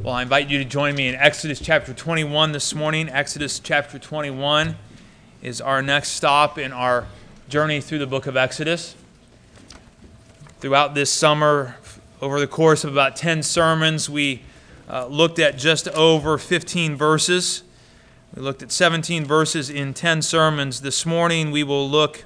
Well, I invite you to join me in Exodus chapter 21 this morning. Exodus chapter 21 is our next stop in our journey through the book of Exodus. Throughout this summer, over the course of about 10 sermons, we looked at just over 15 verses. We looked at 17 verses in 10 sermons. This morning, we will look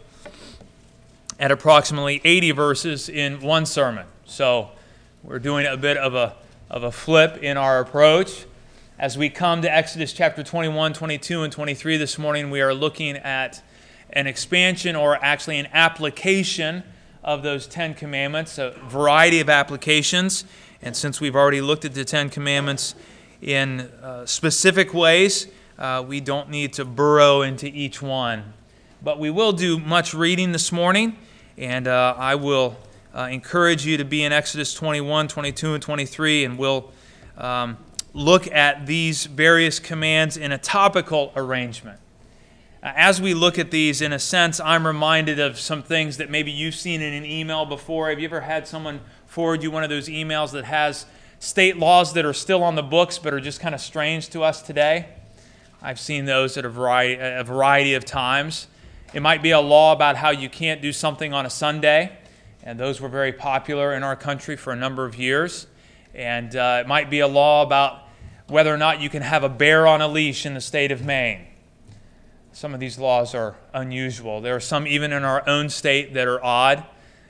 at approximately 80 verses in one sermon. So we're doing a bit of a flip in our approach. As we come to Exodus chapter 21, 22, and 23 this morning, we are looking at an expansion, or actually an application of those 10 commandments, a variety of applications. And since we've already looked at the 10 commandments in specific ways, we don't need to burrow into each one. But we will do much reading this morning, and I will encourage you to be in Exodus 21, 22, and 23, and we'll look at these various commands in a topical arrangement. As we look at these, in a sense, I'm reminded of some things that maybe you've seen in an email before. Have you ever had someone forward you one of those emails that has state laws that are still on the books but are just kind of strange to us today? I've seen those at a variety of times. It might be a law about how you can't do something on a Sunday, and those were very popular in our country for a number of years. And it might be a law about whether or not you can have a bear on a leash in the state of Maine. Some of these laws are unusual. There are some even in our own state that are odd.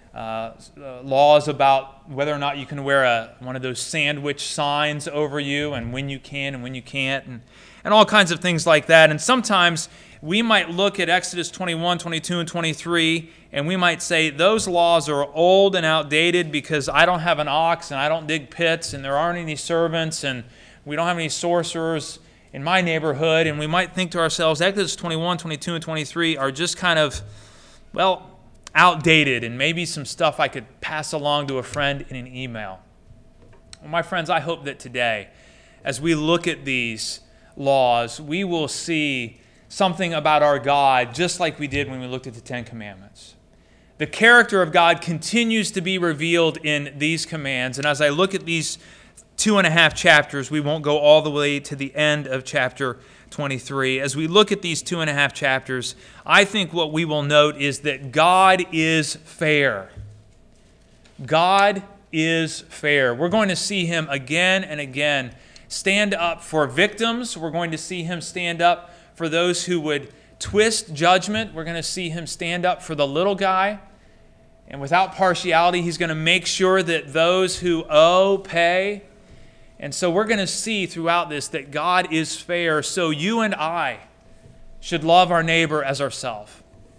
Laws about whether or not you can wear one of those sandwich signs over you, and when you can and when you can't, and all kinds of things like that. And sometimes we might look at Exodus 21, 22, and 23, and we might say, those laws are old and outdated because I don't have an ox, and I don't dig pits, and there aren't any servants, and we don't have any sorcerers in my neighborhood. And we might think to ourselves, Exodus 21, 22, and 23 are just kind of, outdated, and maybe some stuff I could pass along to a friend in an email. Well, my friends, I hope that today, as we look at these laws, we will see something about our God just like we did when we looked at the 10 Commandments. The character of God continues to be revealed in these commands, and as I look at these 2.5 chapters, we won't go all the way to the end of chapter 23. As we look at these 2.5 chapters, I think what we will note is that God is fair. God is fair. We're going to see Him again and again stand up for victims. We're going to see Him stand up for those who would twist judgment. We're going to see Him stand up for the little guy. And without partiality, He's going to make sure that those who owe pay. And so we're going to see throughout this that God is fair. So you and I should love our neighbor as ourselves.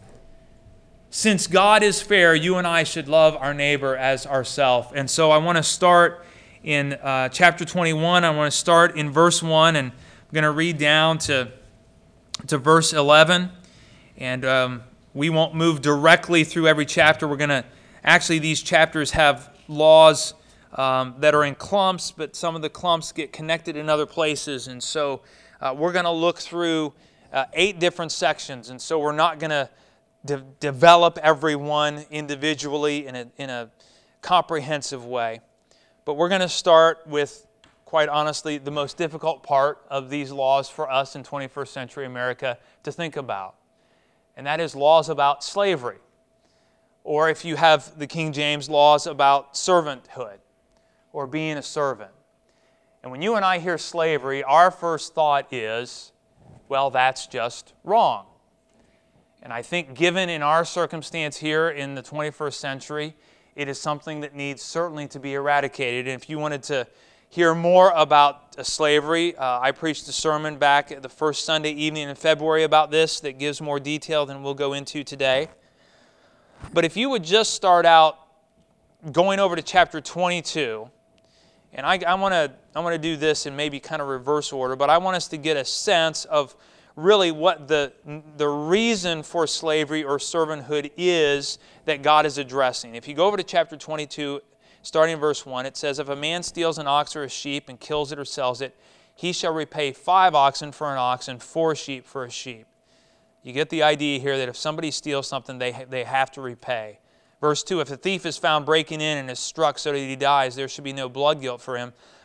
Since God is fair, you and I should love our neighbor as ourselves. And so I want to start in chapter 21. I want to start in verse 1, and I'm going to read down to verse 11. And we won't move directly through every chapter. We're going to, actually, these chapters have laws that are in clumps, but some of the clumps get connected in other places. And so we're going to look through 8 different sections. And so we're not going to develop every one individually in a comprehensive way. But we're going to start with, quite honestly, the most difficult part of these laws for us in 21st century America to think about. And that is laws about slavery. Or if you have the King James, laws about servanthood, or being a servant. And when you and I hear slavery, our first thought is, well, that's just wrong. And I think given in our circumstance here in the 21st century, it is something that needs certainly to be eradicated. And if you wanted to hear more about slavery, I preached a sermon back at the first Sunday evening in February about this that gives more detail than we'll go into today. But if you would just start out going over to chapter 22, and I want to do this in maybe kind of reverse order, but I want us to get a sense of really what the reason for slavery or servanthood is that God is addressing. If you go over to chapter 22, starting in verse 1, it says, "If a man steals an ox or a sheep and kills it or sells it, he shall repay 5 oxen for an ox and 4 sheep for a sheep." You get the idea here that if somebody steals something, they have to repay. Verse 2, "If a thief is found breaking in and is struck so that he dies, there should be no blood guilt for him,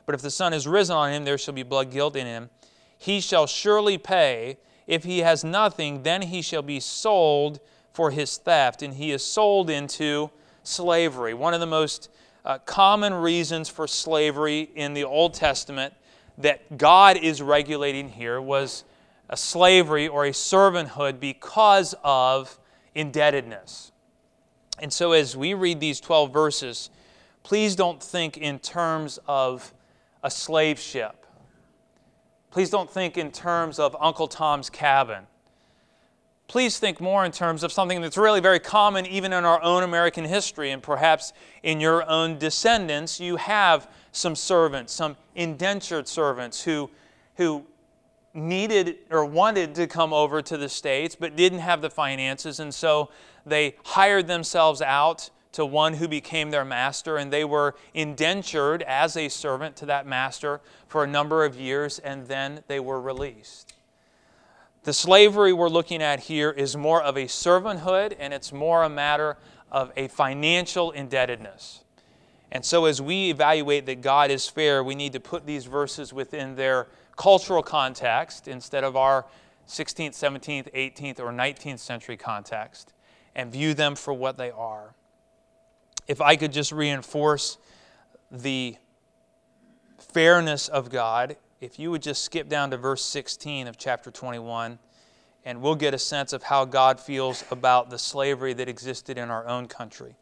But if the sun is risen on him, there shall be blood guilt in him. He shall surely pay. If he has nothing, then he shall be sold for his theft, and he is sold into slavery. One of the most common reasons for slavery in the Old Testament that God is regulating here was a slavery or a servanthood because of indebtedness. And so as we read these 12 verses, please don't think in terms of a slave ship. Please don't think in terms of Uncle Tom's Cabin. Please think more in terms of something that's really very common even in our own American history, and perhaps in your own descendants you have some servants, some indentured servants who needed or wanted to come over to the States but didn't have the finances, and so they hired themselves out to one who became their master, and they were indentured as a servant to that master for a number of years, and then they were released. The slavery we're looking at here is more of a servanthood, and it's more a matter of a financial indebtedness. And so as we evaluate that God is fair, we need to put these verses within their cultural context instead of our 16th, 17th, 18th, or 19th century context, and view them for what they are. If I could just reinforce the fairness of God, if you would just skip down to verse 16 of chapter 21, and we'll get a sense of how God feels about the slavery that existed in our own country.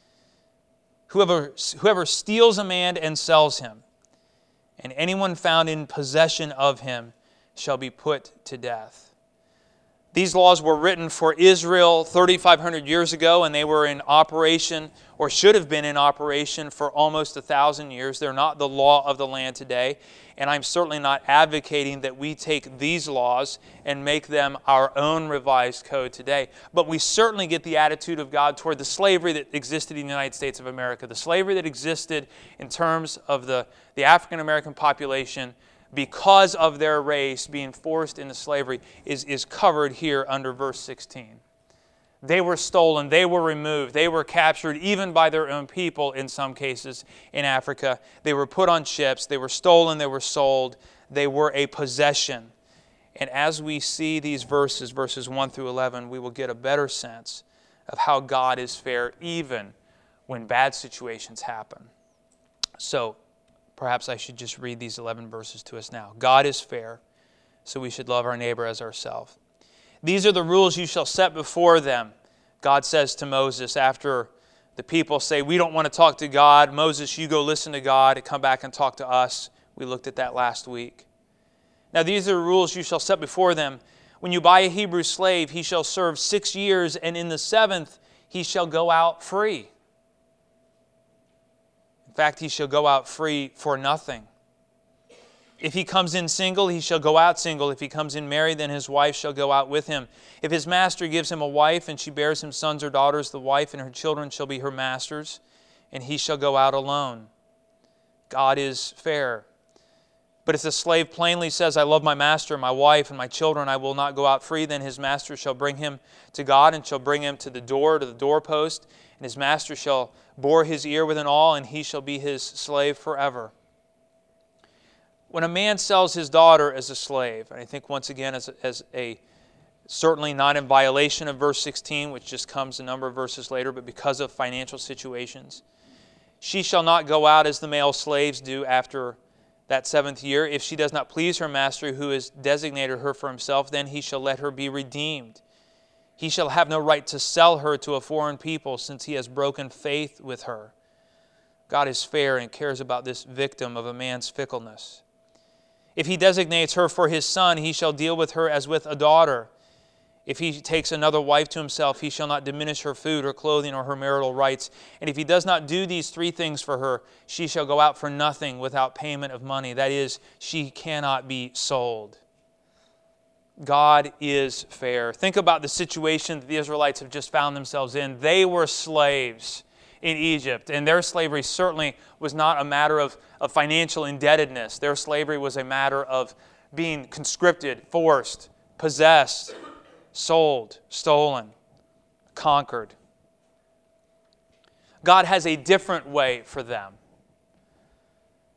Whoever steals a man and sells him, and anyone found in possession of him shall be put to death. These laws were written for Israel 3,500 years ago, and they were in operation, or should have been in operation, for almost 1,000 years. They're not the law of the land today, and I'm certainly not advocating that we take these laws and make them our own revised code today. But we certainly get the attitude of God toward the slavery that existed in the United States of America, the slavery that existed in terms of the African American population because of their race being forced into slavery is covered here under verse 16. They were stolen, they were removed, they were captured even by their own people in some cases in Africa. They were put on ships, they were stolen, they were sold, they were a possession. And as we see these verses 1 through 11, we will get a better sense of how God is fair even when bad situations happen. So, perhaps I should just read these 11 verses to us now. God is fair, so we should love our neighbor as ourselves. These are the rules you shall set before them, God says to Moses after the people say, we don't want to talk to God. Moses, you go listen to God and come back and talk to us. We looked at that last week. Now these are the rules you shall set before them. When you buy a Hebrew slave, he shall serve 6 years, and in the 7th he shall go out free. In fact, he shall go out free for nothing. If he comes in single, he shall go out single. If he comes in married, then his wife shall go out with him. If his master gives him a wife, and she bears him sons or daughters, the wife and her children shall be her master's, and he shall go out alone. God is fair. But if the slave plainly says, I love my master, my wife, and my children, I will not go out free, then his master shall bring him to God, and shall bring him to the doorpost, and his master shall bore his ear with an awl, and he shall be his slave forever. When a man sells his daughter as a slave, and I think once again as a certainly not in violation of verse 16, which just comes a number of verses later, but because of financial situations, she shall not go out as the male slaves do after that 7th year. If she does not please her master who has designated her for himself, then he shall let her be redeemed. He shall have no right to sell her to a foreign people, since he has broken faith with her. God is fair and cares about this victim of a man's fickleness. If he designates her for his son, he shall deal with her as with a daughter. If he takes another wife to himself, he shall not diminish her food, her clothing, or her marital rights. And if he does not do these 3 things for her, she shall go out for nothing without payment of money. That is, she cannot be sold. God is fair. Think about the situation that the Israelites have just found themselves in. They were slaves in Egypt, and their slavery certainly was not a matter of financial indebtedness. Their slavery was a matter of being conscripted, forced, possessed, sold, stolen, conquered. God has a different way for them.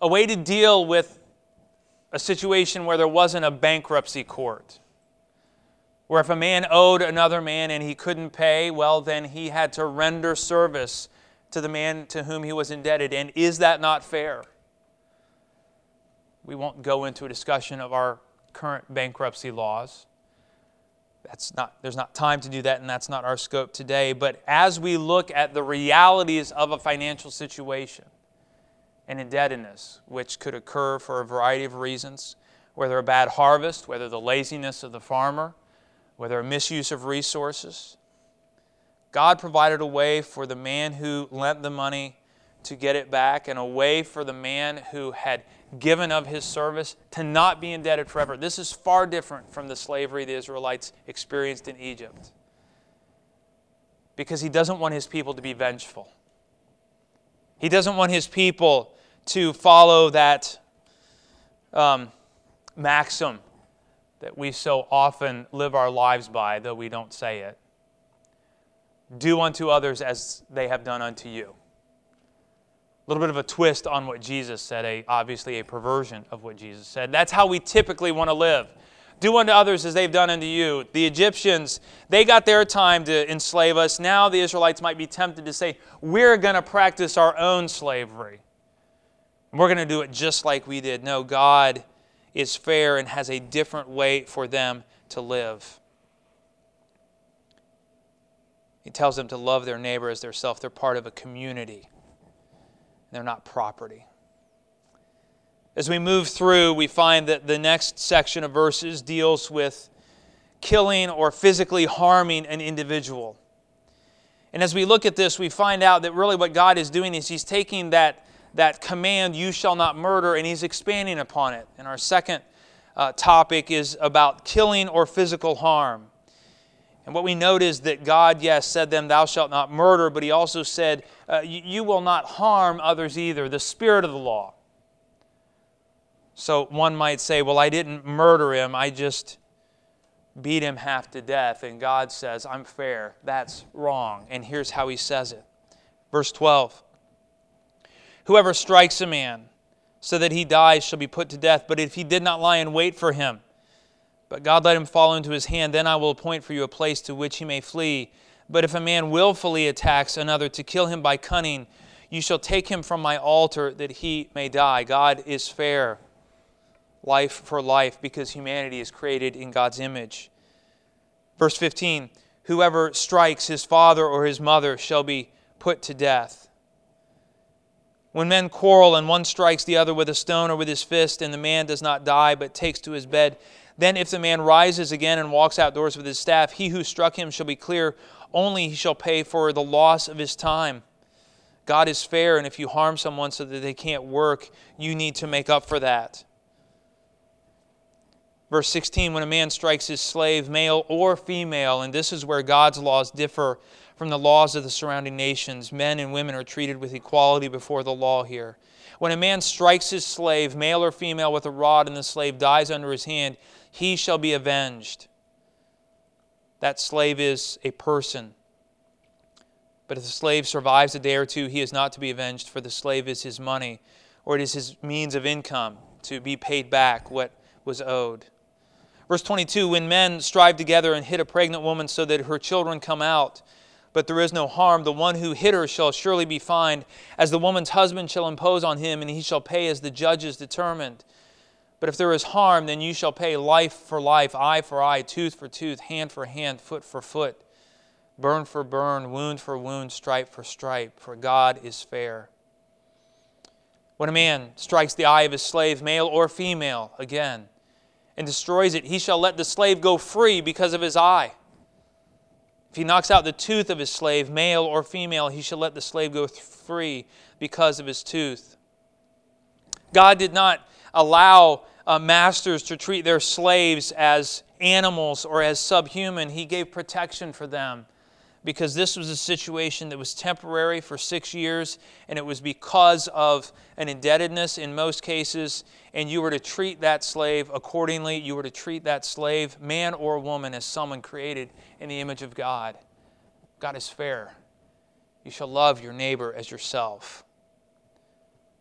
a way to deal with a situation where there wasn't a bankruptcy court, where if a man owed another man and he couldn't pay, well, then he had to render service to the man to whom he was indebted. And is that not fair? We won't go into a discussion of our current bankruptcy laws. There's not time to do that, and that's not our scope today. But as we look at the realities of a financial situation and indebtedness, which could occur for a variety of reasons, whether a bad harvest, whether the laziness of the farmer, whether a misuse of resources, God provided a way for the man who lent the money to get it back, and a way for the man who had given of his service to not be indebted forever. This is far different from the slavery the Israelites experienced in Egypt, because he doesn't want his people to be vengeful. He doesn't want his people to follow that maxim that we so often live our lives by, though we don't say it. Do unto others as they have done unto you. A little bit of a twist on what Jesus said, obviously a perversion of what Jesus said. That's how we typically want to live. Do unto others as they've done unto you. The Egyptians, they got their time to enslave us. Now the Israelites might be tempted to say, we're going to practice our own slavery. We're going to do it just like we did. No, God is fair and has a different way for them to live. He tells them to love their neighbor as theirself. They're part of a community. They're not property. As we move through, we find that the next section of verses deals with killing or physically harming an individual. And as we look at this, we find out that really what God is doing is He's taking that command, you shall not murder, and He's expanding upon it. And our second topic is about killing or physical harm. And what we note is that God, yes, said them, thou shalt not murder, but He also said, you will not harm others either, the spirit of the law. So one might say, well, I didn't murder him, I just beat him half to death. And God says, I'm fair. That's wrong. And here's how He says it. Verse 12. Whoever strikes a man so that he dies shall be put to death, but if he did not lie in wait for him, but God let him fall into his hand, then I will appoint for you a place to which he may flee. But if a man willfully attacks another to kill him by cunning, you shall take him from my altar that he may die. God is fair, life for life, because humanity is created in God's image. Verse 15, whoever strikes his father or his mother shall be put to death. When men quarrel and one strikes the other with a stone or with his fist, and the man does not die but takes to his bed, then if the man rises again and walks outdoors with his staff, he who struck him shall be clear, only he shall pay for the loss of his time. God is fair, and if you harm someone so that they can't work, you need to make up for that. Verse 16, when a man strikes his slave, male or female, and this is where God's laws differ from the laws of the surrounding nations. Men and women are treated with equality before the law here. When a man strikes his slave, male or female, with a rod, and the slave dies under his hand, he shall be avenged. That slave is a person. But if the slave survives a day or two, he is not to be avenged, for the slave is his money, or it is his means of income to be paid back what was owed. Verse 22, when men strive together and hit a pregnant woman so that her children come out, but there is no harm, the one who hit her shall surely be fined, as the woman's husband shall impose on him, and he shall pay as the judges determined. But if there is harm, then you shall pay life for life, eye for eye, tooth for tooth, hand for hand, foot for foot, burn for burn, wound for wound, stripe for stripe, for God is fair. When a man strikes the eye of his slave, male or female, again, and destroys it, he shall let the slave go free because of his eye. If he knocks out the tooth of his slave, male or female, he shall let the slave go free because of his tooth. God did not allow masters to treat their slaves as animals or as subhuman. He gave protection for them because this was a situation that was temporary for 6 years, and it was because of an indebtedness in most cases, and you were to treat that slave accordingly. You were to treat that slave, man or woman, as someone created in the image of God. God is fair. You shall love your neighbor as yourself.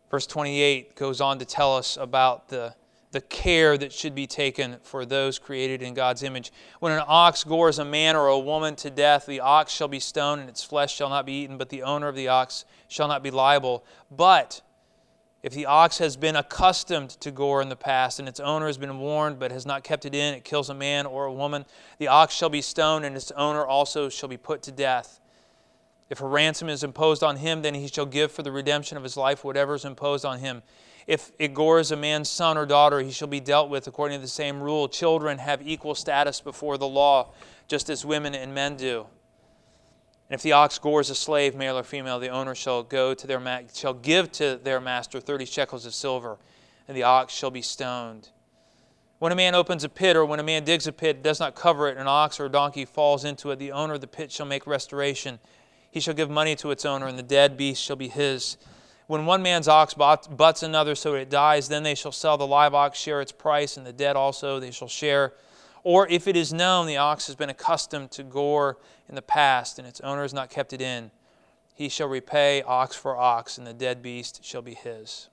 Verse 28 goes on to tell us about the care that should be taken for those created in God's image. When an ox gores a man or a woman to death, the ox shall be stoned, and its flesh shall not be eaten, but the owner of the ox shall not be liable. But if the ox has been accustomed to gore in the past, and its owner has been warned but has not kept it in, it kills a man or a woman, the ox shall be stoned, and its owner also shall be put to death. If a ransom is imposed on him, then he shall give for the redemption of his life whatever is imposed on him. If it gores a man's son or daughter, he shall be dealt with according to the same rule. Children have equal status before the law, just as women and men do. And if the ox gores a slave, male or female, the owner shall give to their master 30 shekels of silver, and the ox shall be stoned. When a man opens a pit, or when a man digs a pit, does not cover it, and an ox or a donkey falls into it, the owner of the pit shall make restoration. He shall give money to its owner, and the dead beast shall be his. When one man's ox butts another so that it dies, then they shall sell the live ox, share its price, and the dead also they shall share. Or if it is known the ox has been accustomed to gore in the past, and its owner has not kept it in, he shall repay ox for ox, and the dead beast shall be his.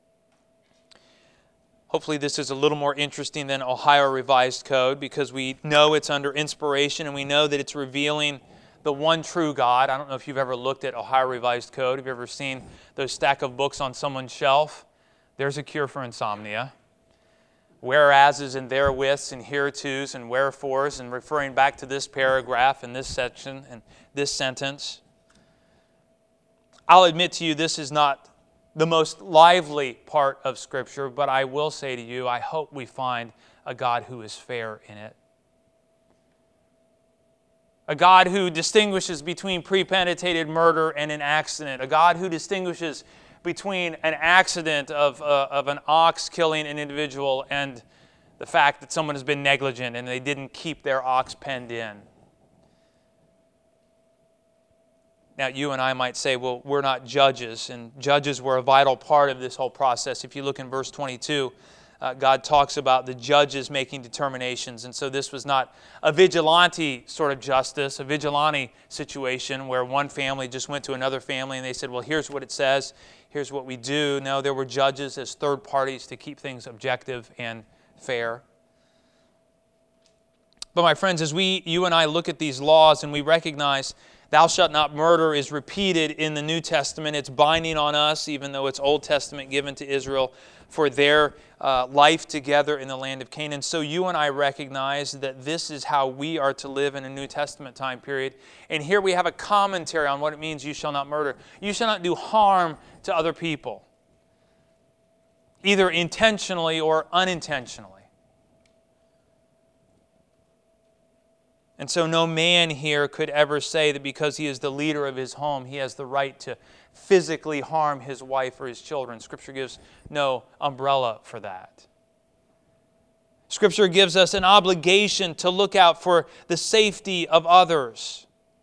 Hopefully this is a little more interesting than Ohio Revised Code, because we know it's under inspiration, and we know that it's revealing the one true God. I don't know if you've ever looked at Ohio Revised Code. Have you ever seen those stack of books on someone's shelf? There's a cure for insomnia. Whereases and therewiths and heretos and wherefores, and referring back to this paragraph and this section and this sentence. I'll admit to you this is not the most lively part of Scripture, but I will say to you, I hope we find a God who is fair in it. A God who distinguishes between premeditated murder and an accident. A God who distinguishes between an accident of an ox killing an individual and the fact that someone has been negligent and they didn't keep their ox penned in. Now, you and I might say, well, we're not judges, and judges were a vital part of this whole process. If you look in verse 22, God talks about the judges making determinations. And so this was not a vigilante sort of justice, a vigilante situation where one family just went to another family and they said, well, here's what it says, here's what we do. No, there were judges as third parties to keep things objective and fair. But my friends, as you and I look at these laws and we recognize thou shalt not murder is repeated in the New Testament. It's binding on us, even though it's Old Testament given to Israel for their life together in the land of Canaan. So you and I recognize that this is how we are to live in a New Testament time period. And here we have a commentary on what it means you shall not murder. You shall not do harm to other people, either intentionally or unintentionally. And so no man here could ever say that because he is the leader of his home, he has the right to physically harm his wife or his children. Scripture gives no umbrella for that. Scripture gives us an obligation to look out for the safety of others.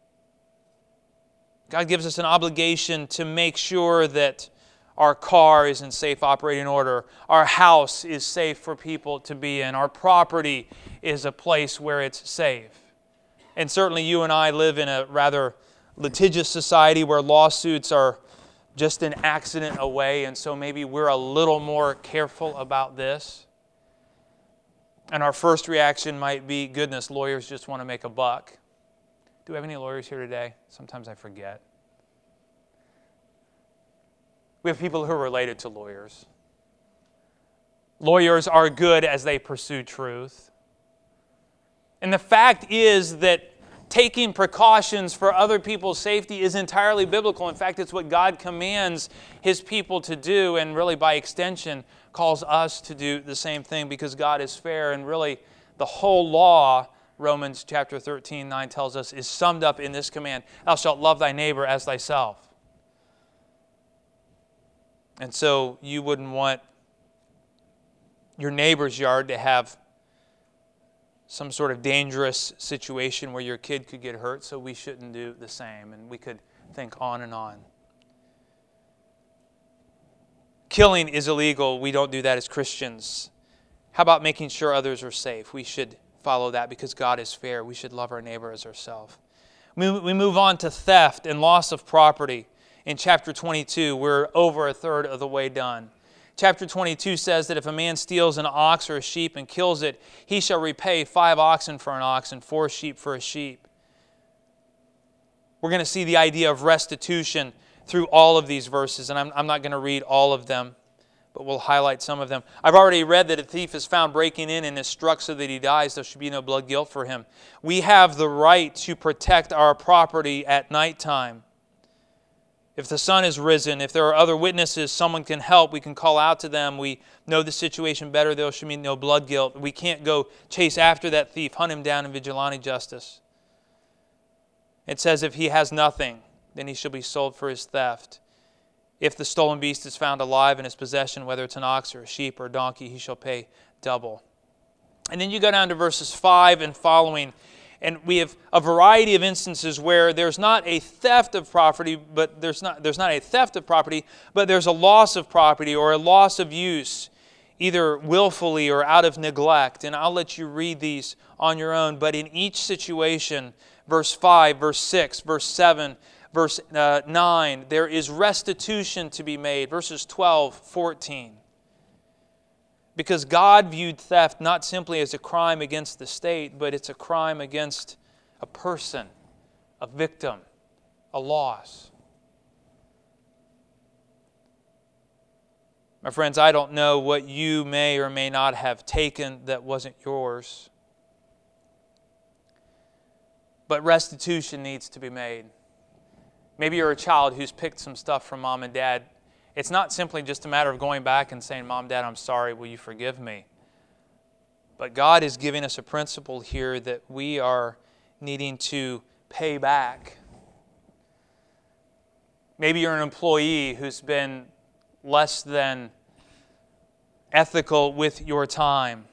God gives us an obligation to make sure that our car is in safe operating order, our house is safe for people to be in, our property is a place where it's safe. And certainly you and I live in a rather litigious society where lawsuits are just an accident away, and so maybe we're a little more careful about this. And our first reaction might be, goodness, lawyers just want to make a buck. Do we have any lawyers here today? Sometimes I forget. We have people who are related to lawyers. Lawyers are good as they pursue truth. And the fact is that taking precautions for other people's safety is entirely biblical. In fact, it's what God commands His people to do, and really by extension calls us to do the same thing because God is fair. And really the whole law, Romans chapter 13:9 tells us, is summed up in this command: thou shalt love thy neighbor as thyself. And so you wouldn't want your neighbor's yard to have some sort of dangerous situation where your kid could get hurt, so we shouldn't do the same. And we could think on and on. Killing is illegal. We don't do that as Christians. How about making sure others are safe? We should follow that because God is fair. We should love our neighbor as ourselves. We move on to theft and loss of property. in chapter 22. We're over a third of the way done. Chapter 22 says that if a man steals an ox or a sheep and kills it, he shall repay 5 oxen for an ox and 4 sheep for a sheep. We're going to see the idea of restitution through all of these verses, and I'm not going to read all of them, but we'll highlight some of them. I've already read that a thief is found breaking in and is struck so that he dies. There should be no blood guilt for him. We have the right to protect our property at nighttime. If the sun is risen, if there are other witnesses, someone can help. We can call out to them. We know the situation better. There should be no blood guilt. We can't go chase after that thief, hunt him down in vigilante justice. It says if he has nothing, then he shall be sold for his theft. If the stolen beast is found alive in his possession, whether it's an ox or a sheep or a donkey, he shall pay double. And then you go down to verses 5 and following, and we have a variety of instances where there's not a theft of property, but there's not a theft of property, but there's a loss of property or a loss of use, either willfully or out of neglect. And I'll let you read these on your own. But in each situation, verse 5, verse 6, verse 7, verse 9, there is restitution to be made. Verses 12, 14. Because God viewed theft not simply as a crime against the state, but it's a crime against a person, a victim, a loss. My friends, I don't know what you may or may not have taken that wasn't yours, but restitution needs to be made. Maybe you're a child who's picked some stuff from mom and dad. It's not simply just a matter of going back and saying, Mom, Dad, I'm sorry, will you forgive me? But God is giving us a principle here that we are needing to pay back. Maybe you're an employee who's been less than ethical with your time.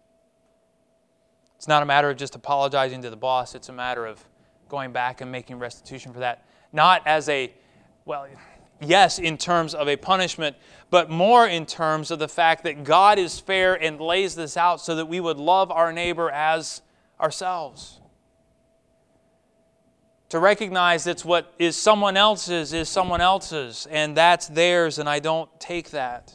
It's not a matter of just apologizing to the boss. It's a matter of going back and making restitution for that. Not as a, yes, in terms of a punishment, but more in terms of the fact that God is fair and lays this out so that we would love our neighbor as ourselves. To recognize that what is someone else's, and that's theirs, and I don't take that.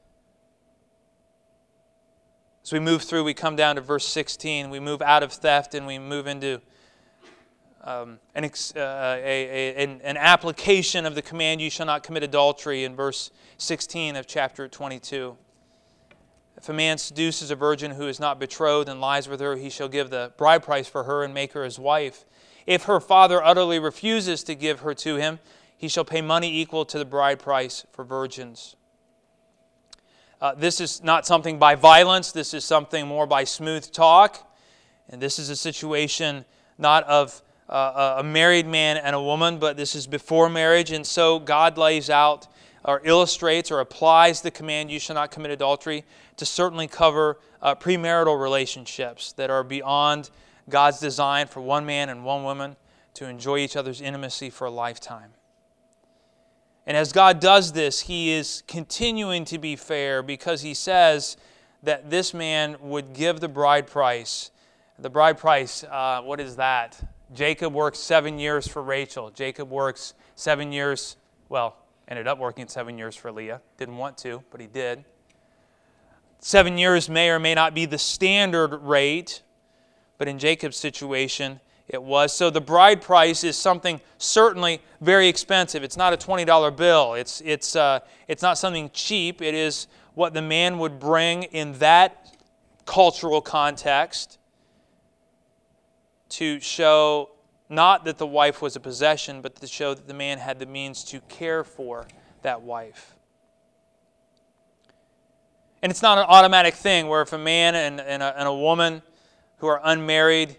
As we move through, we come down to verse 16. We move out of theft and we move into an application of the command, you shall not commit adultery, in verse 16 of chapter 22. If a man seduces a virgin who is not betrothed and lies with her, he shall give the bride price for her and make her his wife. If her father utterly refuses to give her to him, he shall pay money equal to the bride price for virgins. This is not something by violence. This is something more by smooth talk. And this is a situation not of a married man and a woman, but this is before marriage. And so God lays out or illustrates or applies the command, you shall not commit adultery, to certainly cover premarital relationships that are beyond God's design for one man and one woman to enjoy each other's intimacy for a lifetime. And as God does this, He is continuing to be fair because He says that this man would give the bride price. The bride price, what is that? Jacob works 7 years for Rachel. Jacob works 7 years, ended up working 7 years for Leah. Didn't want to, but he did. 7 years may or may not be the standard rate, but in Jacob's situation, it was. So the bride price is something certainly very expensive. It's not a $20 bill. It's not something cheap. It is what the man would bring in that cultural context to show not that the wife was a possession, but to show that the man had the means to care for that wife. And it's not an automatic thing where if a man and a woman who are unmarried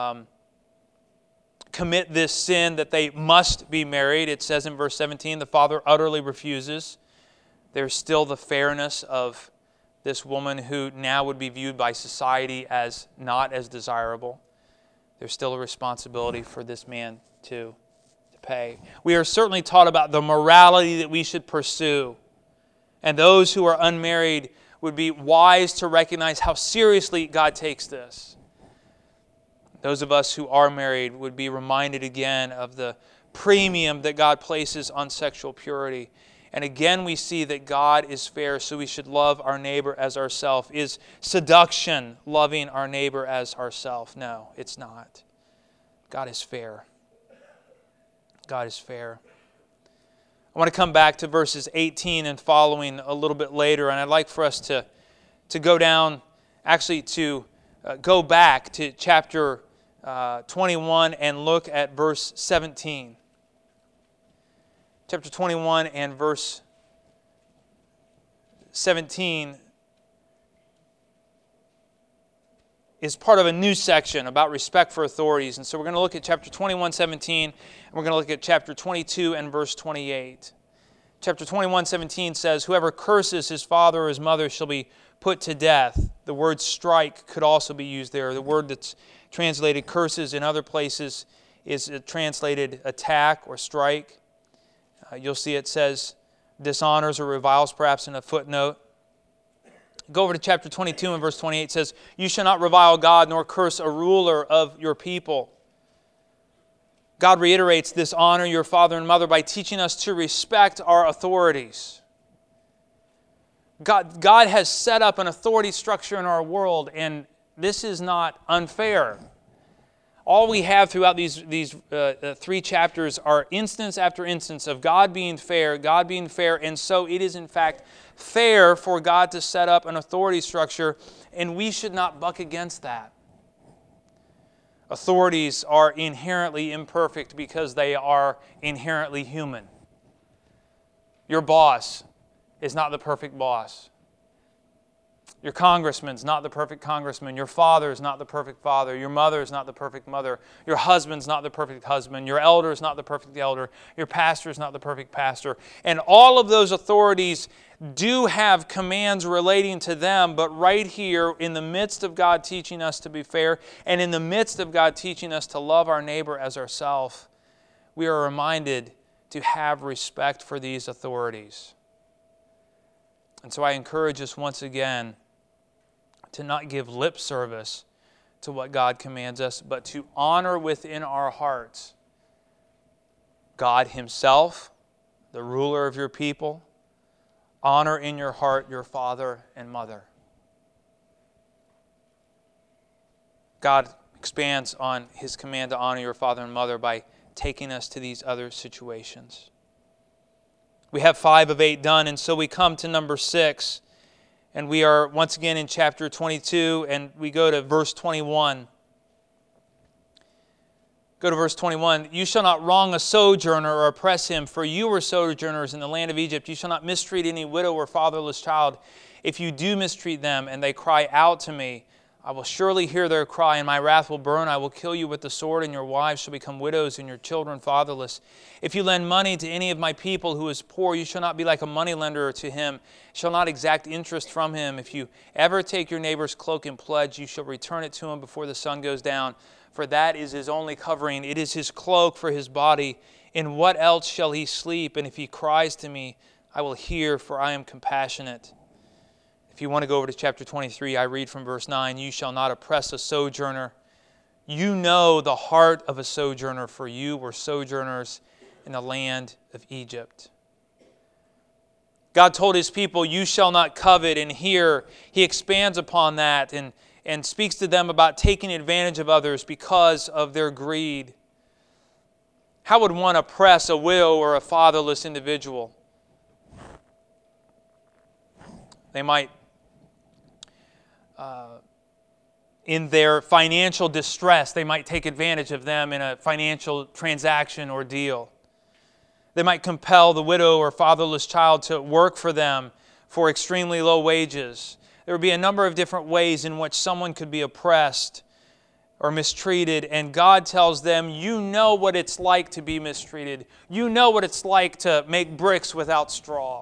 commit this sin that they must be married. It says in verse 17, the father utterly refuses. There's still the fairness of this woman who now would be viewed by society as not as desirable. There's still a responsibility for this man to pay. We are certainly taught about the morality that we should pursue. And those who are unmarried would be wise to recognize how seriously God takes this. Those of us who are married would be reminded again of the premium that God places on sexual purity. And again, we see that God is fair, so we should love our neighbor as ourselves. Is seduction loving our neighbor as ourselves? No, it's not. God is fair. God is fair. I want to come back to verses 18 and following a little bit later, and I'd like for us to go down, actually to go back to chapter 21 and look at verse 17. Chapter 21 and verse 17 is part of a new section about respect for authorities. And so we're going to look at chapter 21, 17, and we're going to look at chapter 22 and verse 28. Chapter 21, 17 says, "Whoever curses his father or his mother shall be put to death." The word strike could also be used there. The word that's translated curses in other places is translated attack or strike. You'll see it says dishonors or reviles, perhaps in a footnote. Go over to chapter 22 and verse 28. It says, "You shall not revile God nor curse a ruler of your people." God reiterates this honor your father and mother by teaching us to respect our authorities. God has set up an authority structure in our world, and this is not unfair. All we have throughout these 3 chapters are instance after instance of God being fair, and so it is in fact fair for God to set up an authority structure, and we should not buck against that. Authorities are inherently imperfect because they are inherently human. Your boss is not the perfect boss. Your congressman's not the perfect congressman. Your father is not the perfect father. Your mother is not the perfect mother. Your husband's not the perfect husband. Your elder is not the perfect elder. Your pastor is not the perfect pastor. And all of those authorities do have commands relating to them, but right here, in the midst of God teaching us to be fair, and in the midst of God teaching us to love our neighbor as ourselves, we are reminded to have respect for these authorities. And so I encourage us once again to not give lip service to what God commands us, but to honor within our hearts God Himself, the ruler of your people. Honor in your heart your father and mother. God expands on His command to honor your father and mother by taking us to these other situations. We have 5 of 8 done, and so we come to number 6. And we are once again in chapter 22, and we go to verse 21. Go to verse 21. "You shall not wrong a sojourner or oppress him, for you were sojourners in the land of Egypt. You shall not mistreat any widow or fatherless child. If you do mistreat them, and they cry out to me, I will surely hear their cry, and my wrath will burn. I will kill you with the sword, and your wives shall become widows, and your children fatherless. If you lend money to any of my people who is poor, you shall not be like a moneylender to him, shall not exact interest from him. If you ever take your neighbor's cloak in pledge, you shall return it to him before the sun goes down. For that is his only covering. It is his cloak for his body. In what else shall he sleep? And if he cries to me, I will hear, for I am compassionate." If you want to go over to chapter 23, I read from verse 9, "You shall not oppress a sojourner. You know the heart of a sojourner, for you were sojourners in the land of Egypt." God told His people, "You shall not covet," and here He expands upon that and speaks to them about taking advantage of others because of their greed. How would one oppress a widow or a fatherless individual? They might in their financial distress, they might take advantage of them in a financial transaction or deal. They might compel the widow or fatherless child to work for them for extremely low wages. There would be a number of different ways in which someone could be oppressed or mistreated, and God tells them, you know what it's like to be mistreated. You know what it's like to make bricks without straw.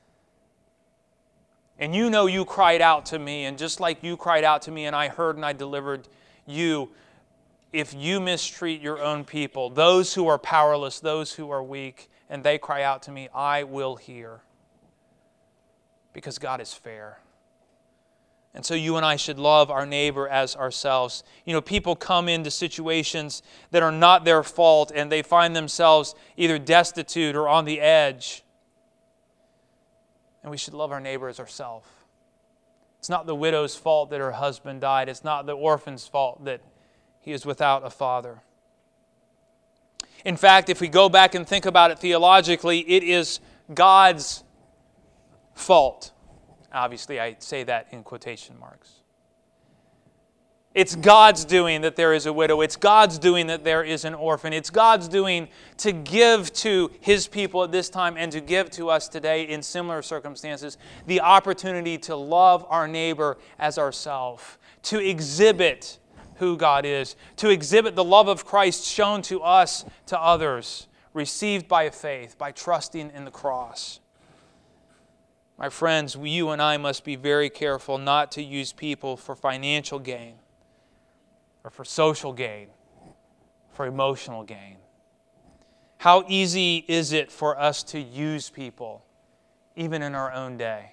And you know you cried out to me, and just like you cried out to me and I heard and I delivered you, if you mistreat your own people, those who are powerless, those who are weak, and they cry out to me, I will hear. Because God is fair. And so you and I should love our neighbor as ourselves. You know, people come into situations that are not their fault, and they find themselves either destitute or on the edge. And we should love our neighbor as ourselves. It's not the widow's fault that her husband died. It's not the orphan's fault that he is without a father. In fact, if we go back and think about it theologically, it is God's fault. Obviously, I say that in quotation marks. It's God's doing that there is a widow. It's God's doing that there is an orphan. It's God's doing to give to His people at this time and to give to us today in similar circumstances the opportunity to love our neighbor as ourselves, to exhibit who God is, to exhibit the love of Christ shown to us, to others, received by faith, by trusting in the cross. My friends, you and I must be very careful not to use people for financial gain or for social gain, for emotional gain. How easy is it for us to use people, even in our own day?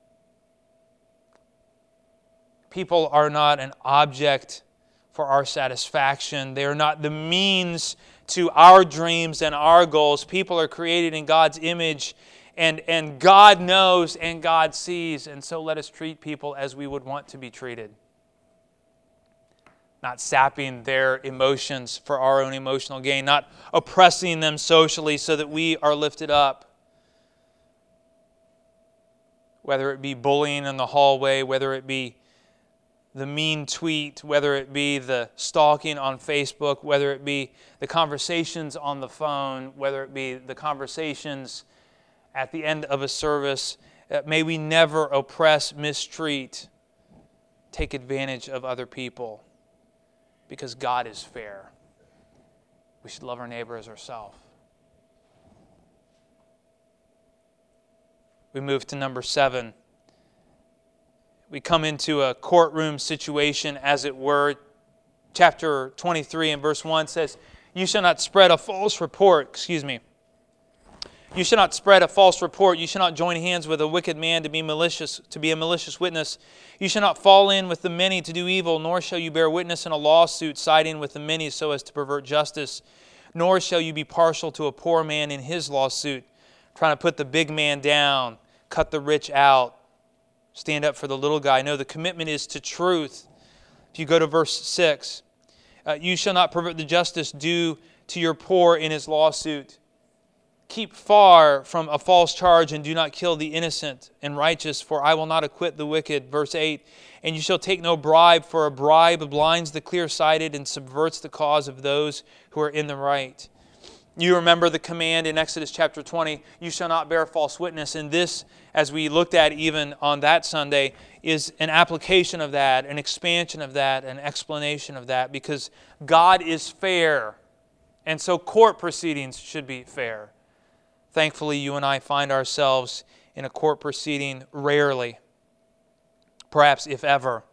People are not an object for our satisfaction. They are not the means to our dreams and our goals. People are created in God's image, and God knows and God sees, and so let us treat people as we would want to be treated. Not sapping their emotions for our own emotional gain, not oppressing them socially so that we are lifted up. Whether it be bullying in the hallway, whether it be the mean tweet, whether it be the stalking on Facebook, whether it be the conversations on the phone, whether it be the conversations at the end of a service, may we never oppress, mistreat, take advantage of other people, because God is fair. We should love our neighbor as ourselves. We move to number 7. We come into a courtroom situation, as it were. Chapter 23 and verse 1 says, You shall not spread a false report. You shall not spread a false report. You shall not join hands with a wicked man to be a malicious witness. You shall not fall in with the many to do evil, nor shall you bear witness in a lawsuit, siding with the many so as to pervert justice. Nor shall you be partial to a poor man in his lawsuit, trying to put the big man down, cut the rich out, stand up for the little guy. No, the commitment is to truth. If you go to verse 6, you shall not pervert the justice due to your poor in his lawsuit. Keep far from a false charge, and do not kill the innocent and righteous, for I will not acquit the wicked. Verse 8, and you shall take no bribe, for a bribe blinds the clear-sighted and subverts the cause of those who are in the right. You remember the command in Exodus chapter 20, you shall not bear false witness. And this, as we looked at even on that Sunday, is an application of that, an expansion of that, an explanation of that, because God is fair. And so court proceedings should be fair. Thankfully, you and I find ourselves in a court proceeding rarely, perhaps if ever.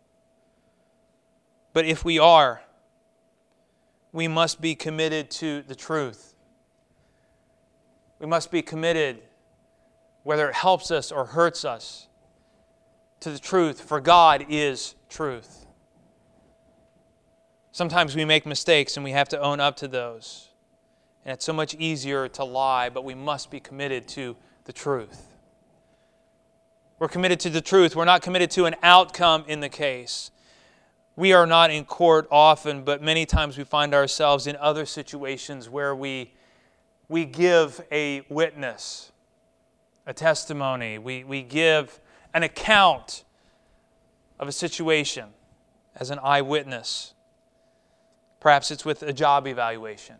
But if we are, we must be committed to the truth. We must be committed, whether it helps us or hurts us, to the truth, for God is truth. Sometimes we make mistakes and we have to own up to those. And it's so much easier to lie, but we must be committed to the truth. We're committed to the truth. We're not committed to an outcome in the case. We are not in court often, but many times we find ourselves in other situations where we give a witness, a testimony. We give an account of a situation as an eyewitness. Perhaps it's with a job evaluation.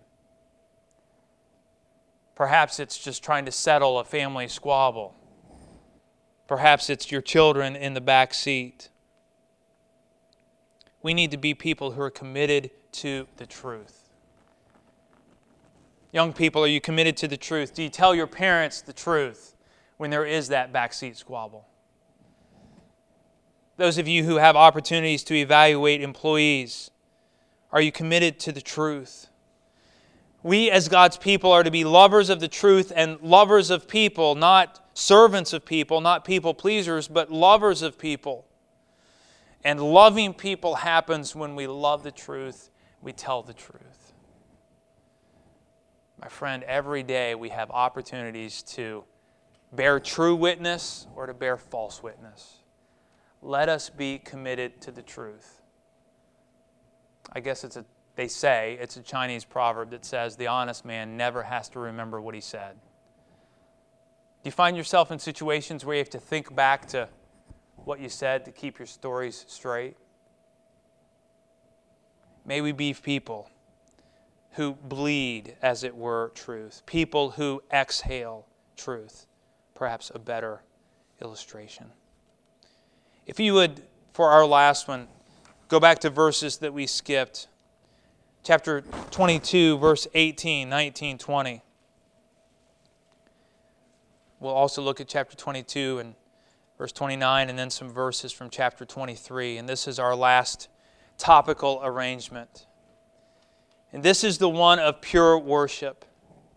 Perhaps it's just trying to settle a family squabble. Perhaps it's your children in the back seat. We need to be people who are committed to the truth. Young people, are you committed to the truth? Do you tell your parents the truth when there is that backseat squabble? Those of you who have opportunities to evaluate employees, are you committed to the truth? We as God's people are to be lovers of the truth and lovers of people, not servants of people, not people pleasers, but lovers of people. And loving people happens when we love the truth, we tell the truth. My friend, every day we have opportunities to bear true witness or to bear false witness. Let us be committed to the truth. I guess they say it's a Chinese proverb that says the honest man never has to remember what he said. Do you find yourself in situations where you have to think back to what you said to keep your stories straight? May we be people who bleed, as it were, truth. People who exhale truth. Perhaps a better illustration. If you would, for our last one, go back to verses that we skipped. Chapter 22, verse 18, 19, 20. We'll also look at chapter 22 and verse 29, and then some verses from chapter 23. And this is our last topical arrangement. And this is the one of pure worship.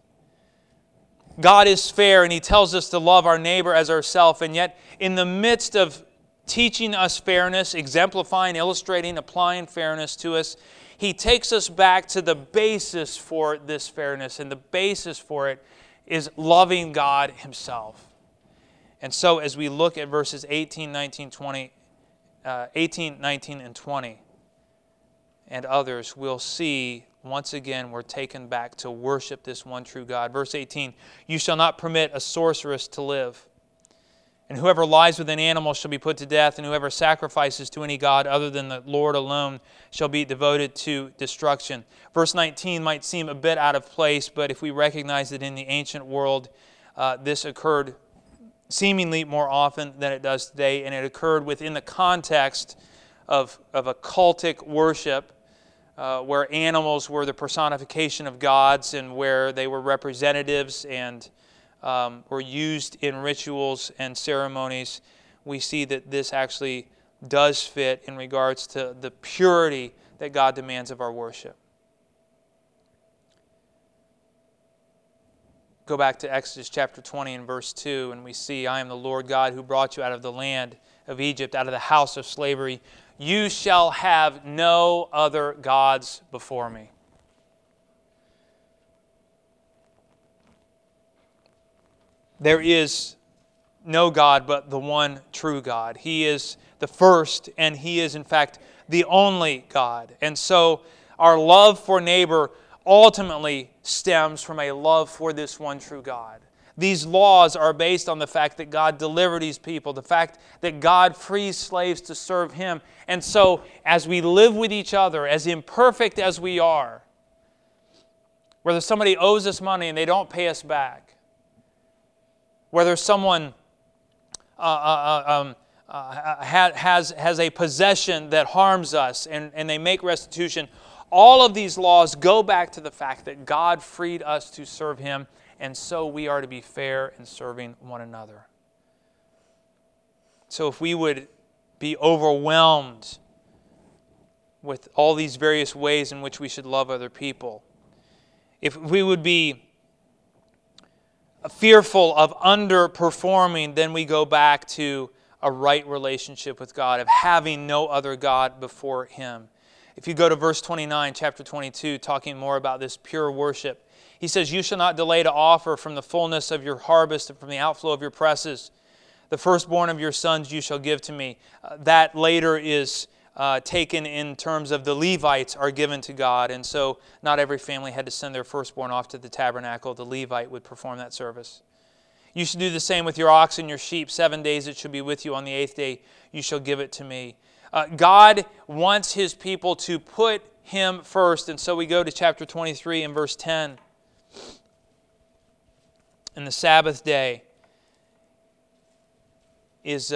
God is fair, and He tells us to love our neighbor as ourselves. And yet, in the midst of teaching us fairness, exemplifying, illustrating, applying fairness to us, He takes us back to the basis for this fairness. And the basis for it is loving God Himself. And so as we look at verses 18, 19, 20, 18, 19, and 20, and others, we'll see once again we're taken back to worship this one true God. Verse 18, you shall not permit a sorceress to live. And whoever lies with an animal shall be put to death, and whoever sacrifices to any god other than the Lord alone shall be devoted to destruction. Verse 19 might seem a bit out of place, but if we recognize that in the ancient world this occurred seemingly more often than it does today, and it occurred within the context of a cultic worship where animals were the personification of gods and where they were representatives and were used in rituals and ceremonies. We see that this actually does fit in regards to the purity that God demands of our worship. Go back to Exodus chapter 20 and verse 2, and we see, I am the Lord God who brought you out of the land of Egypt, out of the house of slavery. You shall have no other gods before me. There is no God but the one true God. He is the first, and He is in fact the only God. And so our love for neighbor ultimately stems from a love for this one true God. These laws are based on the fact that God delivered His people, the fact that God frees slaves to serve Him. And so as we live with each other, as imperfect as we are, whether somebody owes us money and they don't pay us back, whether someone has a possession that harms us and they make restitution, all of these laws go back to the fact that God freed us to serve Him, and so we are to be fair in serving one another. So if we would be overwhelmed with all these various ways in which we should love other people, if we would be fearful of underperforming, then we go back to a right relationship with God, of having no other God before Him. If you go to verse 29, chapter 22, talking more about this pure worship, he says, you shall not delay to offer from the fullness of your harvest and from the outflow of your presses. The firstborn of your sons you shall give to me. That later is taken in terms of the Levites are given to God. And so not every family had to send their firstborn off to the tabernacle. The Levite would perform that service. You should do the same with your ox and your sheep. 7 days it shall be with you. On the 8th day you shall give it to me. God wants His people to put Him first. And so we go to chapter 23 and verse 10. And the Sabbath day is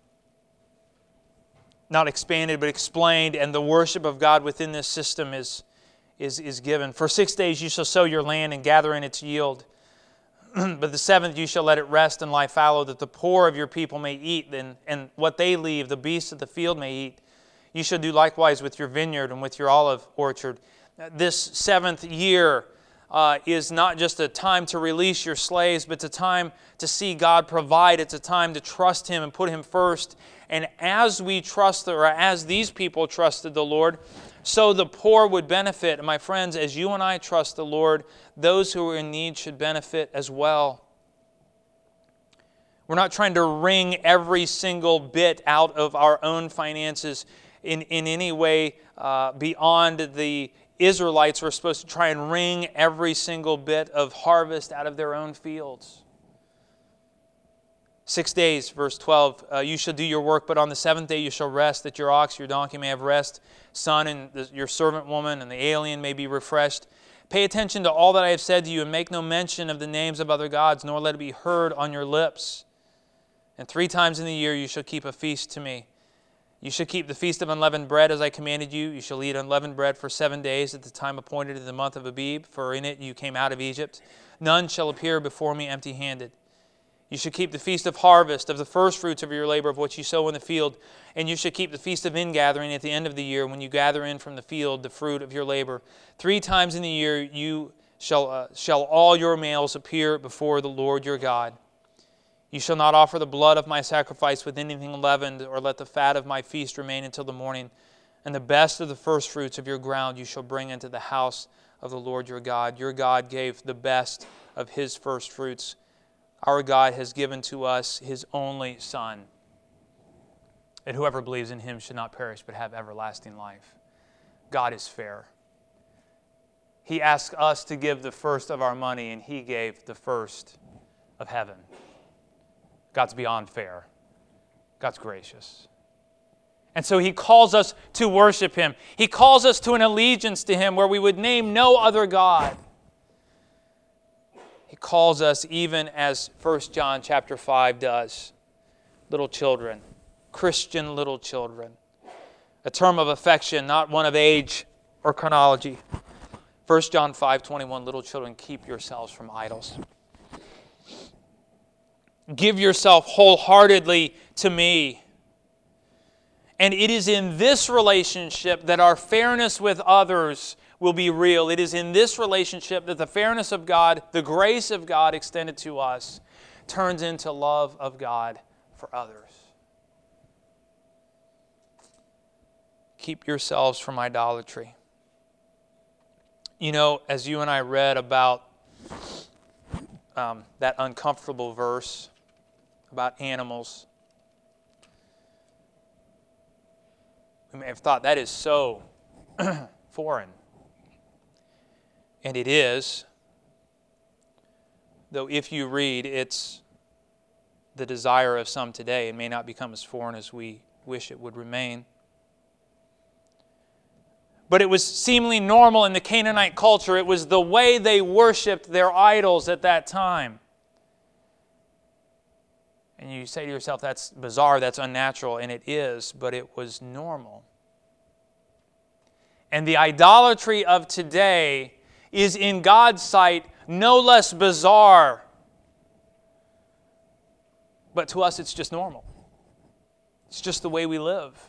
not expanded but explained, and the worship of God within this system is given. For 6 days you shall sow your land and gather in its yield. But the 7th you shall let it rest and lie fallow, that the poor of your people may eat, and what they leave, the beasts of the field may eat. You shall do likewise with your vineyard and with your olive orchard. This 7th year is not just a time to release your slaves, but it's a time to see God provide. It's a time to trust Him and put Him first. And as we trust, or as these people trusted the Lord, so the poor would benefit. And my friends, as you and I trust the Lord, those who are in need should benefit as well. We're not trying to wring every single bit out of our own finances in any way beyond the Israelites who are supposed to try and wring every single bit of harvest out of their own fields. 6 days, verse 12, you shall do your work, but on the seventh day you shall rest, that your ox, your donkey may have rest, son and your servant woman and the alien may be refreshed. Pay attention to all that I have said to you, and make no mention of the names of other gods, nor let it be heard on your lips. And 3 times in the year you shall keep a feast to me. You shall keep the feast of unleavened bread as I commanded you. You shall eat unleavened bread for 7 days at the time appointed in the month of Abib, for in it you came out of Egypt. None shall appear before me empty-handed. You shall keep the feast of harvest, of the firstfruits of your labor, of what you sow in the field. And you shall keep the feast of ingathering at the end of the year, when you gather in from the field the fruit of your labor. 3 times in the year you shall all your males appear before the Lord your God. You shall not offer the blood of my sacrifice with anything leavened, or let the fat of my feast remain until the morning. And the best of the firstfruits of your ground you shall bring into the house of the Lord your God. Your God gave the best of His firstfruits. Our God has given to us His only Son, and whoever believes in Him should not perish but have everlasting life. God is fair. He asked us to give the first of our money, and He gave the first of heaven. God's beyond fair. God's gracious. And so He calls us to worship Him. He calls us to an allegiance to Him where we would name no other God. He calls us even as 1 John chapter 5 does. Little children, Christian little children. A term of affection, not one of age or chronology. 1 John 5:21, little children, keep yourselves from idols. Give yourself wholeheartedly to me. And it is in this relationship that our fairness with others will be real. It is in this relationship that the fairness of God, the grace of God extended to us, turns into love of God for others. Keep yourselves from idolatry. You know, as you and I read about that uncomfortable verse about animals, we may have thought that is so foreign. And it is, though if you read, it's the desire of some today. It may not become as foreign as we wish it would remain. But it was seemingly normal in the Canaanite culture. It was the way they worshipped their idols at that time. And you say to yourself, that's bizarre, that's unnatural, and it is, but it was normal. And the idolatry of today is in God's sight no less bizarre. But to us it's just normal. It's just the way we live.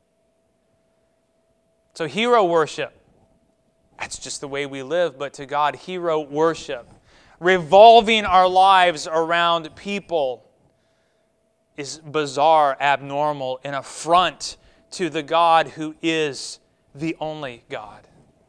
So hero worship, that's just the way we live, but to God, hero worship, revolving our lives around people, is bizarre, abnormal, an affront to the God who is the only God.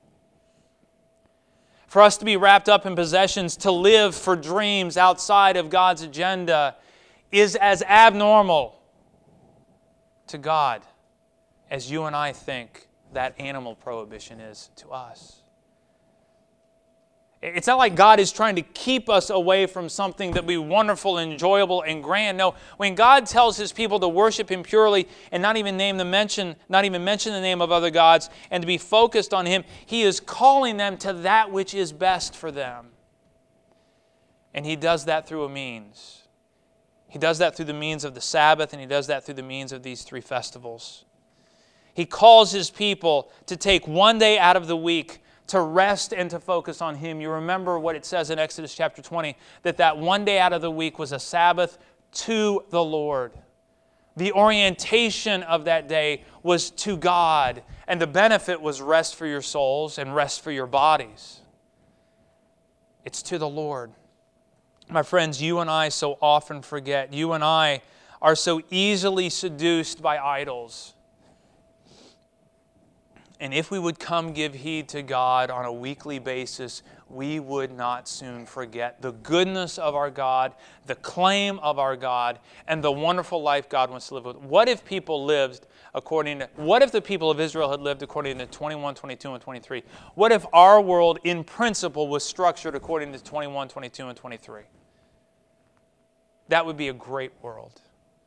For us to be wrapped up in possessions, to live for dreams outside of God's agenda, is as abnormal to God as you and I think that animal prohibition is to us. It's not like God is trying to keep us away from something that would be wonderful, enjoyable, and grand. No, when God tells His people to worship Him purely and not even mention the name of other gods and to be focused on Him, He is calling them to that which is best for them. And He does that through a means. He does that through the means of the Sabbath, and He does that through the means of these 3 festivals. He calls His people to take one day out of the week to rest and to focus on Him. You remember what it says in Exodus chapter 20, that one day out of the week was a Sabbath to the Lord. The orientation of that day was to God, and the benefit was rest for your souls and rest for your bodies. It's to the Lord. My friends, you and I so often forget. You and I are so easily seduced by idols. And if we would come give heed to God on a weekly basis, we would not soon forget the goodness of our God, the claim of our God, and the wonderful life God wants to live with. What if the people of Israel had lived according to 21, 22, and 23? What if our world in principle was structured according to 21, 22, and 23? That would be a great world.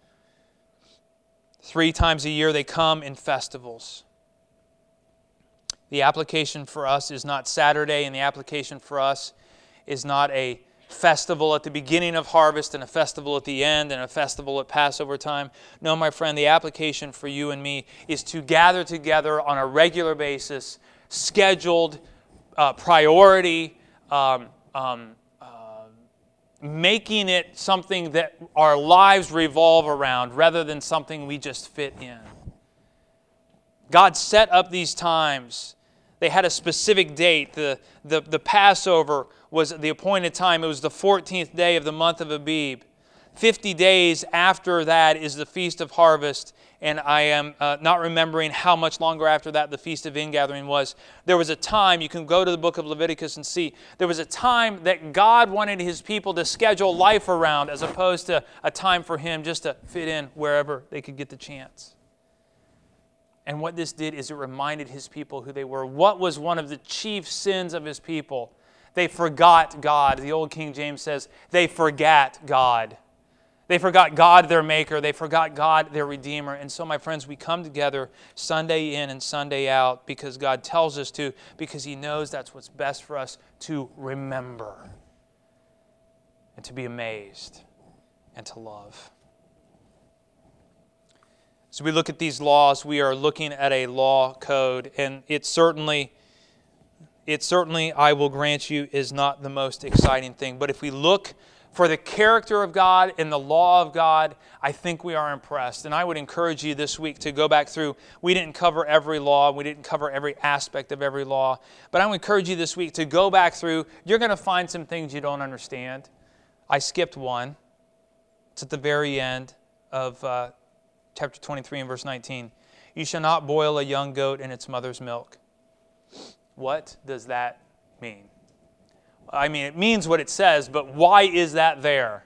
3 times a year they come in festivals. The application for us is not Saturday, and the application for us is not a festival at the beginning of harvest and a festival at the end and a festival at Passover time. No, my friend, the application for you and me is to gather together on a regular basis, scheduled, priority, making it something that our lives revolve around rather than something we just fit in. God set up these times. They had a specific date. The Passover was the appointed time. It was the 14th day of the month of Abib. 50 days after that is the Feast of Harvest, and I am not remembering how much longer after that the Feast of Ingathering was. There was a time, you can go to the book of Leviticus and see, there was a time that God wanted His people to schedule life around as opposed to a time for Him just to fit in wherever they could get the chance. And what this did is it reminded His people who they were. What was one of the chief sins of His people? They forgot God. The old King James says they forgot God. They forgot God, their Maker. They forgot God, their Redeemer. And so, my friends, we come together Sunday in and Sunday out because God tells us to, because He knows that's what's best for us to remember and to be amazed and to love. So we look at these laws, we are looking at a law code, and it certainly, I will grant you, is not the most exciting thing. But if we look for the character of God and the law of God, I think we are impressed. And I would encourage you this week to go back through. We didn't cover every law. We didn't cover every aspect of every law. But I would encourage you this week to go back through. You're going to find some things you don't understand. I skipped one. It's at the very end of chapter 23 and verse 19. You shall not boil a young goat in its mother's milk. What does that mean? I mean, it means what it says, but why is that there?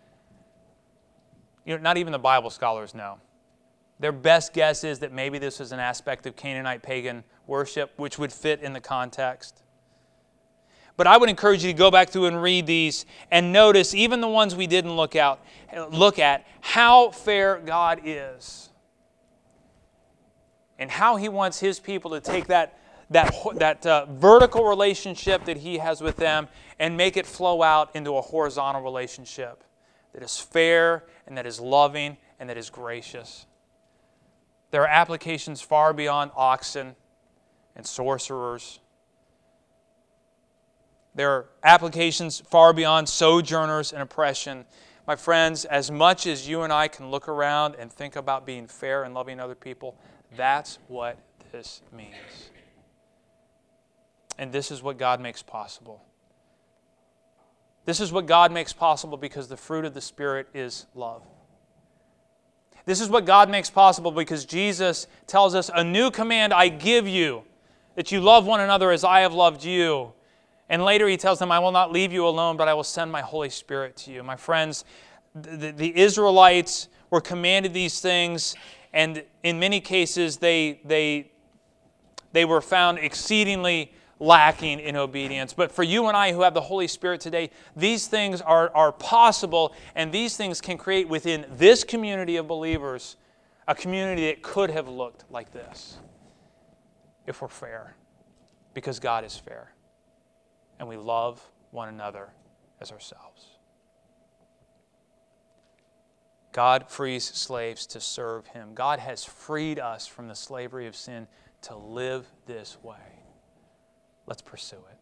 Not even the Bible scholars know. Their best guess is that maybe this is an aspect of Canaanite pagan worship, which would fit in the context. But I would encourage you to go back through and read these and notice, even the ones we didn't look at, how fair God is. And how He wants His people to take that vertical relationship that He has with them and make it flow out into a horizontal relationship that is fair and that is loving and that is gracious. There are applications far beyond oxen and sorcerers. There are applications far beyond sojourners and oppression. My friends, as much as you and I can look around and think about being fair and loving other people, that's what this means. And this is what God makes possible. This is what God makes possible because the fruit of the Spirit is love. This is what God makes possible because Jesus tells us, a new command I give you, that you love one another as I have loved you. And later He tells them, I will not leave you alone, but I will send my Holy Spirit to you. My friends, the Israelites were commanded these things, and in many cases they were found exceedingly lacking in obedience. But for you and I who have the Holy Spirit today, these things are possible, and these things can create within this community of believers a community that could have looked like this if we're fair, because God is fair. And we love one another as ourselves. God frees slaves to serve Him. God has freed us from the slavery of sin to live this way. Let's pursue it.